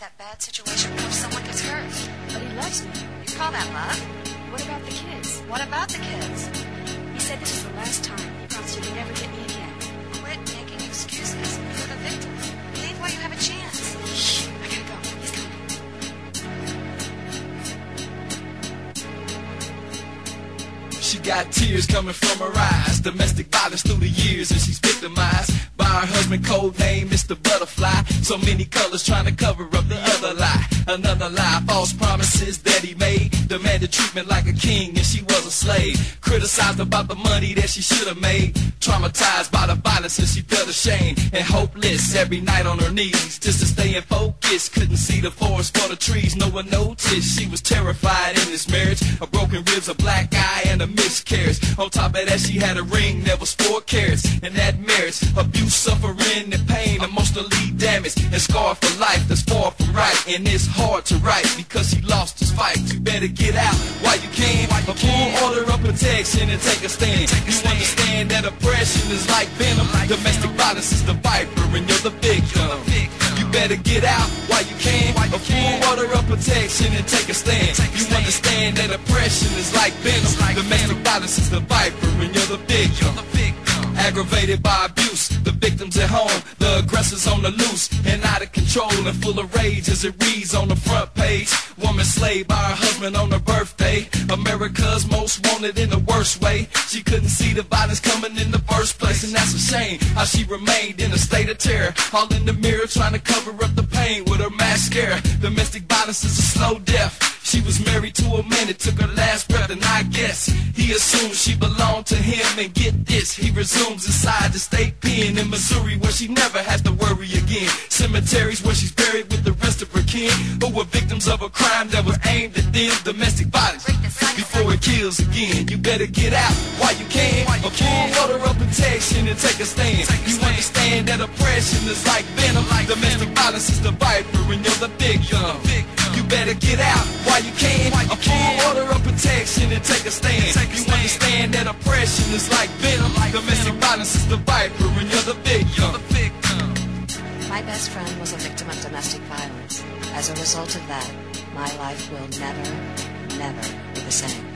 that bad situation before someone gets hurt. But he loves me. You call that love? What about the kids? What about the kids? He said this is the last time. He promised he'd never get me again. Quit making excuses. You're the victim. Leave while you have a chance. Shh, I gotta go. He's coming. She got tears coming from her eyes. Domestic violence through the years, and she's victimized by her husband, code name Mr. Butterfly. So many colors trying to cover up the other lie. Another lie, false promises that he made. Demanded treatment like a king and she was a slave. Criticized about the money that she should have made. Traumatized by the violence and she felt ashamed and hopeless every night on her knees. Just to stay in focus, couldn't see the forest for the trees. No one noticed she was terrified in this marriage. A broken ribs, a black eye, and a miscarriage. On top of that, she had a ring that was 4 carats. In that marriage, abuse, suffering, and pain, emotionally damaged and scarred for life. That's far from right, and it's hard to write because he lost his fight. You better get out while you can. A full order of protection and take a stand. You understand that oppression is like venom. Domestic violence is the viper, and you're the victim. You better get out while you can. A full order of protection and take a stand. You understand that oppression is like venom. Domestic violence is the viper, and you're the victim. Aggravated by abuse, the victims at home, the aggressors on the loose, and out of control and full of rage as it reads on the front page. Woman slaved by her husband on her birthday. America's most wanted in the worst way. She couldn't see the violence coming in the first place, and that's a shame how she remained in a state of terror. All in the mirror trying to cover up the pain with her mascara. Domestic violence is a slow death. She was married to a man that took her last breath, and I guess he assumed she belonged to him. And get this, he resumes inside the state pen in Missouri, where she never has to worry again. Cemeteries where she's buried with the rest of her kin, who were victims of a crime that was aimed at them. Domestic violence before it kills again. You better get out while you can. A full order of protection and take a stand. You understand that oppression is like venom. Domestic violence is the viper, and you're the victim. You better get out while you can. A full order of protection and take a stand. You understand that oppression is like venom. Domestic violence is the viper, and you're the victim. My best friend was a victim of domestic violence. As a result of that, my life will never be the same.